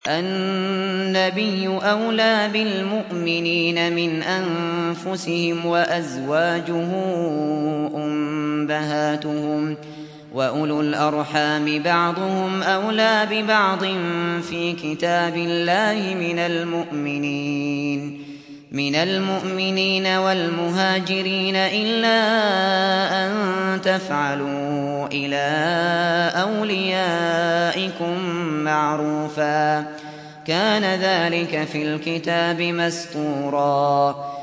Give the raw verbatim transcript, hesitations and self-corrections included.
النبي أولى بالمؤمنين من أنفسهم وأزواجه أمهاتهم وأولو الأرحام بعضهم أولى ببعض في كتاب الله من المؤمنين من المؤمنين والمهاجرين إلا أن تفعلوا إلى أوليائكم معروفا كان ذلك في الكتاب مسطورا